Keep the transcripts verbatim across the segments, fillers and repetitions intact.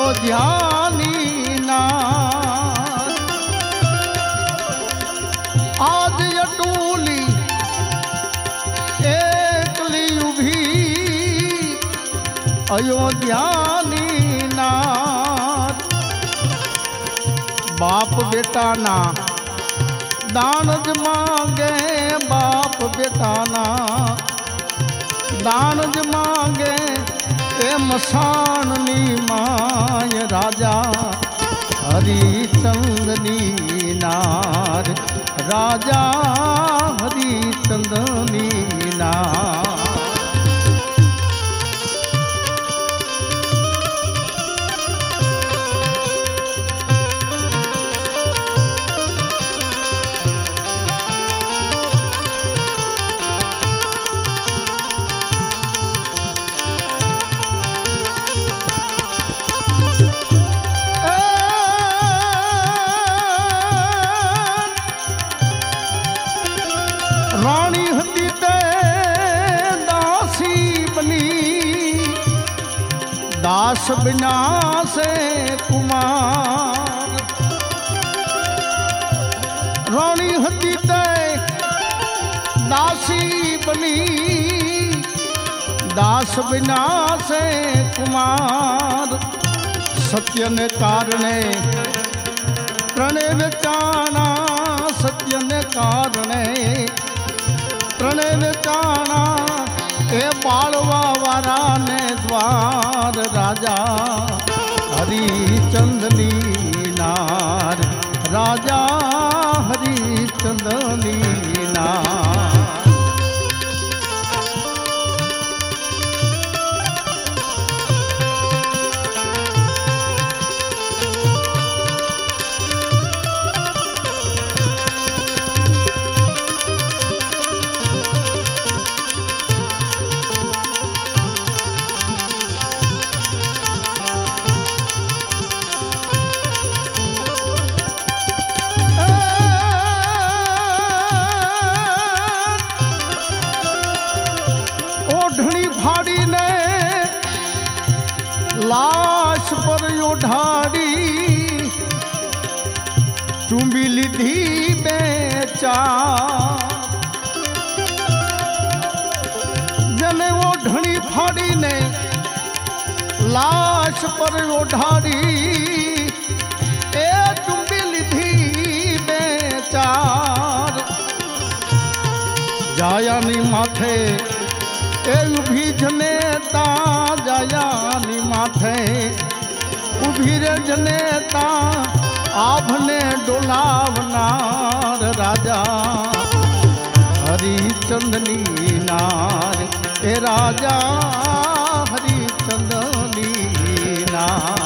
અયોધ્યાની ના આજ અટૂલી એકલી ઉભી અયોધ્યાની ના બાપ બેટાના દાન જ માંગે બાપ બેટાના દાન જ માંગે એ મસાણની માય રાજા હરિચંદની નાર રાજા હરિચંદની નાર રાણી હતી તે દાસી બની દાસ બિના સે કુમાર રાણી હતી તે દાસી બની દાસ બિના સે કુમાર સત્યને કારણે પ્રણય વેચાણા સત્યને કારણે પ્રણય વેચાણા એ બાળવા વાળાને દ્વાર રાજા હરિચંદની નાર રાજા હરિચંદની નાર લાશ પર ઓઢાડી ચૂંબી લીધી બે ચાર જને ઓઢણી ફાડીને લાશ પર ઓઢાડી એ ચૂંબી લીધી બે ચાર જાયાની માથે એ ઉભી જનેતા જાયાની માથે ઉભી રે જનેતા આભને ડોલાવનાર રાજા હરિચંદની નાર એ રાજા હરિચંદની નાર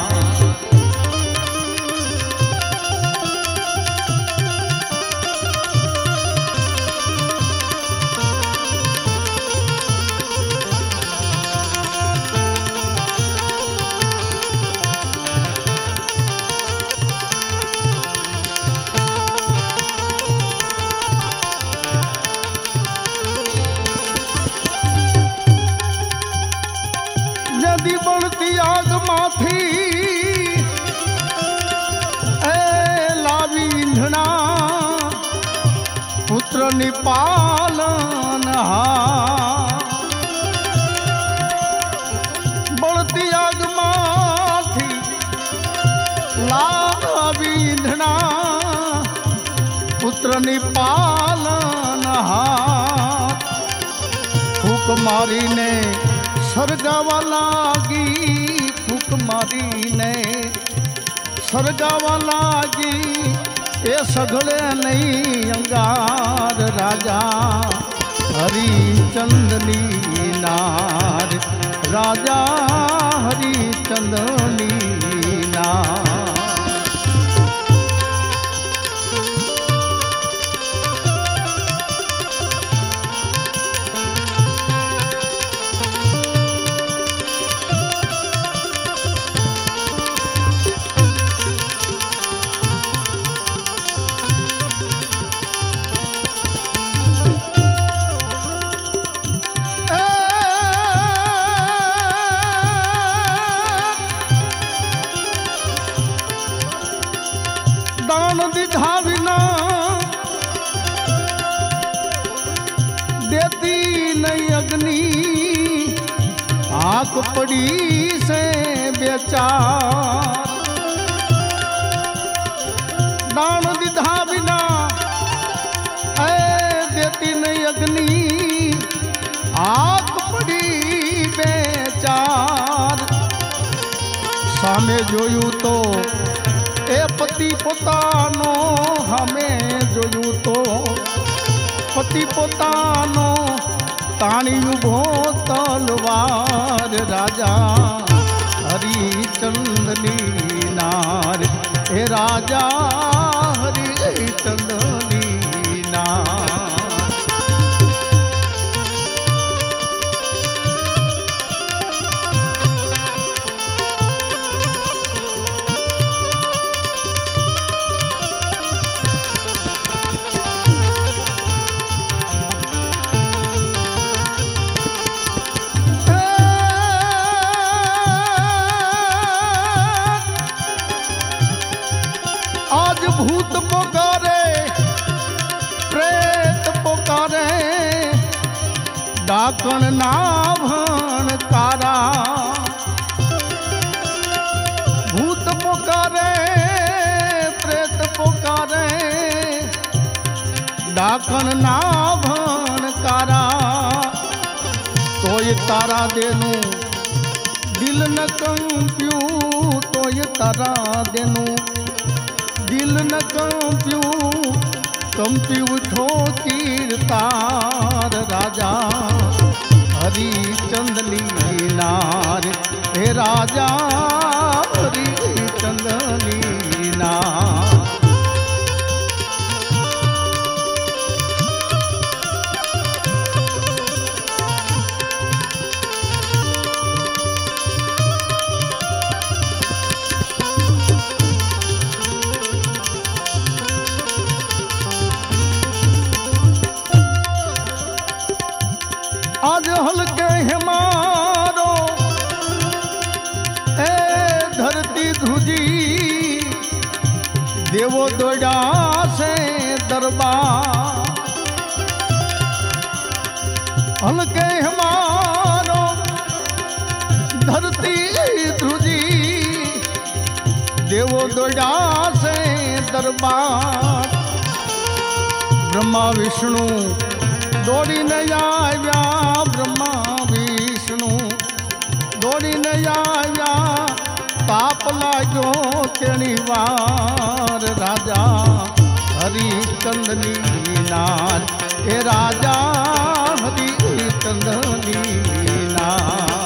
બળતી આગમાંથી એ લાવી ઈંધણા પુત્રની પાલન હા બળતી આગમાંથી લાવી ઈંધણા પુત્રની પાલન હા ફૂંક મારીને સરગાવા લાગી ફૂંક મારીને સરગાવા લાગી એ સઘળે નહીં અંગાર રાજા હરિચંદની નાર રાજા હરિચંદની નાર आक पड़ी से बेचार दान दिधा बिना ऐ देती नहीं अग्नि आक पड़ी बेचार सामे जोयू तो ए पति पोतानो हमें जोयू तो पति पोतानो ताणी उभो तलवार राजा हरिचंदनी नार हे राजा हरिचंदनी नार भूत पुकारे प्रेत पुकारे डाकण नाभन कारा भूत पुकारे प्रेत पुकारे डाकण नाभन कारा तो ये तारा देनु दिल न कंप्यू तो ये तारा देनु दिल न कंप्यू कंप्यू उठो तीर तार राजा हरिचंदनी नार हे राजा हरिचंदनी नार आज हल्के हिमारो ए धरती ध्रुजी देवो दोड़ा से दरबार हल्के हिमारो धरती ध्रुजी देवो दोड़ा से दरबार ब्रह्मा विष्णु दौड़ी न आया ब्रह्मा विष्णु दौड़ी न आया पाप लागो केणी वार राजा हरिचंदनी नार हे राजा हरिचंदनी नार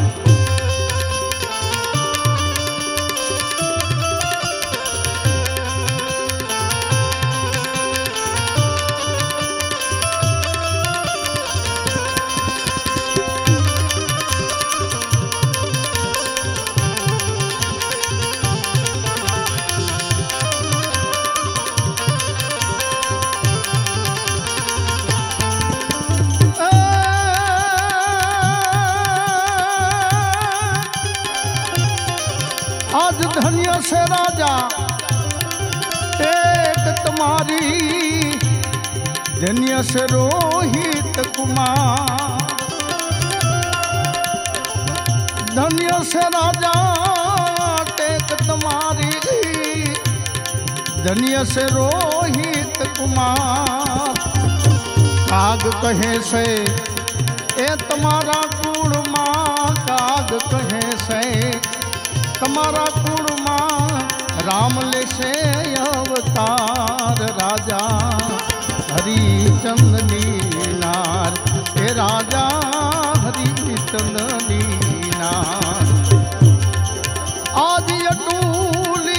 आज धन्य से राजा एक तुम्हारी धन्य से रोहित कुमार धन्य से राजा एक तुम्हारी धन्य से रोहित कुमार काग कहे से ए तुम्हारा कुड़मा काग कहे से तुम्हारा कुड़मा राम ले से अवतार राजा हरिचंदनी नार हे राजा हरिचंदनी नार आदि अटूली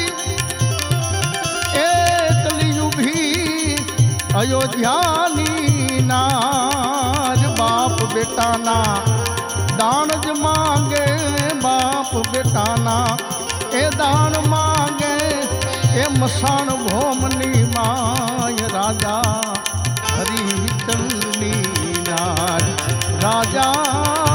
एक लियु भी अयोध्यानी नार बाप बेटा ना दान ज मांगे बाप बेटा ना ए दान मांगे ए मसान भोमनी माय राजा हरिचंदनी नार राजा